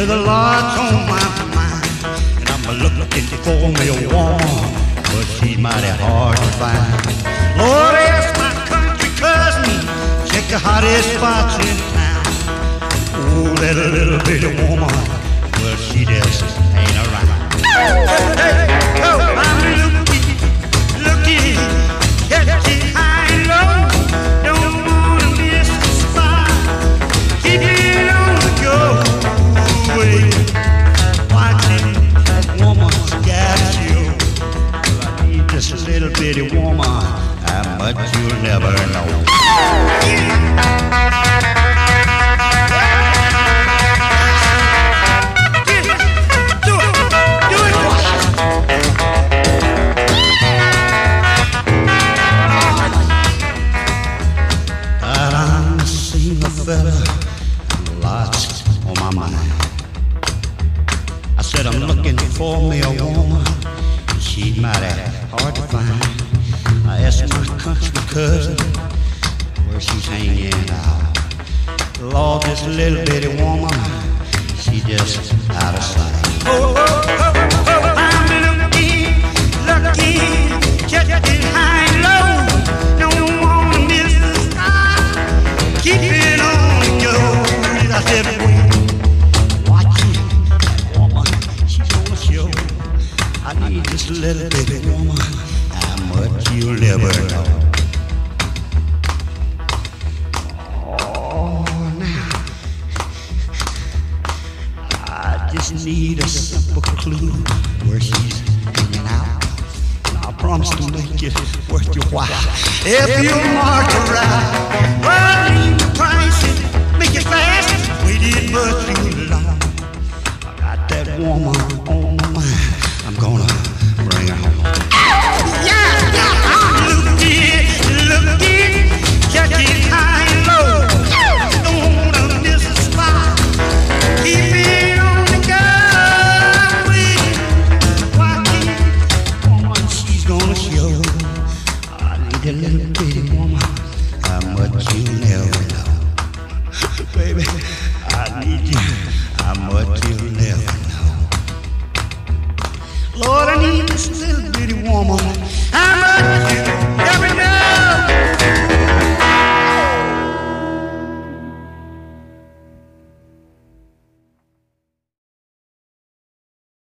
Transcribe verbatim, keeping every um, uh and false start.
with a lot on my mind. And I'm looking for me a woman, but she's mighty hard to find. Lord, ask my country cousin, check the hottest spots in town. Oh, that little bitty woman, well, she just ain't around. Hey, hey, oh, I'm looking, looking, catching high and low. Don't wanna miss the spot. Keep it on the go. Wait, watching that woman's got you. Well, I need just a little bitty woman, how much you'll never know. Fella, lots on my mind. I said I'm looking for me a woman, she's mighty hard to find. I asked my country cousin where she's hanging out. Lord, this little bitty woman, she just out of sight. Oh, oh, oh, oh, I'm looking, looking, checking high and low. Don't wanna miss the spot. Keep it on. I said, wait, watching that woman, she's gonna show. I need just a little bitty woman, how much you'll never know. Oh, now, I just need a simple clue where she's hanging out. And I promise to make it worth your while. If you mark her right, well, leave the prices, make it fast. Waited but too long. I got that woman on my mind. I'm gonna bring her home. Yeah, yeah, I'm looking, looking, checking high and low. Don't wanna miss a spot. Keep it on the go. Watching woman, she's gonna show. I need a little bitty woman, how much you never know. Baby, I need you, how much you'll never know. Lord, I need this little bitty woman,